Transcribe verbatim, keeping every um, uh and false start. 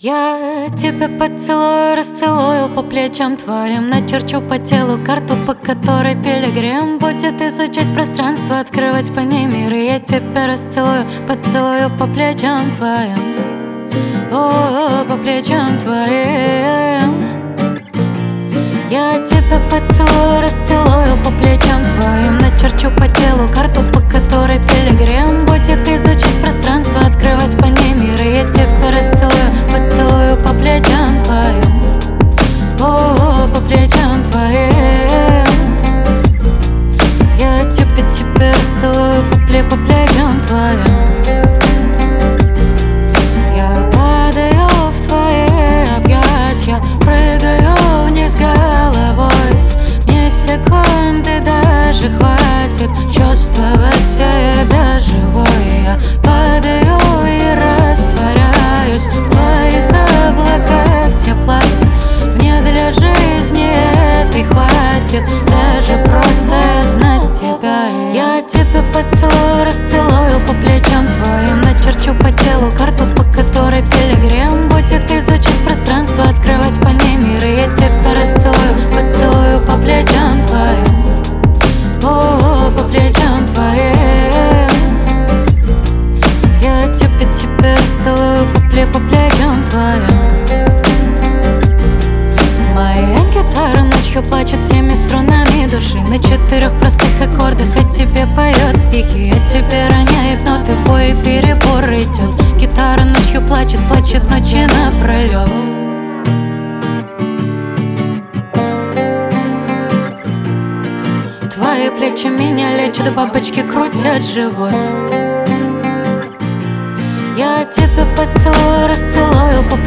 Я тебя поцелую, расцелую по плечам твоим, начерчу по телу карту, по которой пилигрим будет изучать пространство, открывать по ней мир. И я тебя расцелую, поцелую по плечам твоим, о, по плечам твоим. Я тебя поцелую, расцелую по плечам твоим, начерчу по телу карту, по которой пилигрим будет изучать пространство, открывать по ней мир. И я тебя расцелую, поцелую по плечам твоим, о, по плечам твоим. Я тебя, тебя расцелую по, пле, по плечам твоим. Я падаю в твои объятия, прыгаю вниз головой. Мне секунды даже хватит чувствовать себя живой. Я падаю и растворяюсь в твоих облаках тепла. Мне для жизни этой хватит даже просто знать тебя. Я тебя поцелую, расцелую по плечам твоим, начерчу по телу карту, по которой пилигрим будет изучать пространство, открывать по ней мир. И я тебя расцелую, поцелую по плечам твоим, о, по плечам твоим. Я тебя, тебя расцелую по, пле, по плечам твоим. Моя гитара ночью плачет всеми струнами души, на четырех простых аккордах о тебе поет стихи. О тебе роняет ноты, в бой перебор идет. Гитара ночью плачет, плачет ночи напролет. Твои плечи меня лечат, бабочки крутят живот. Я тебя поцелую, расцелую по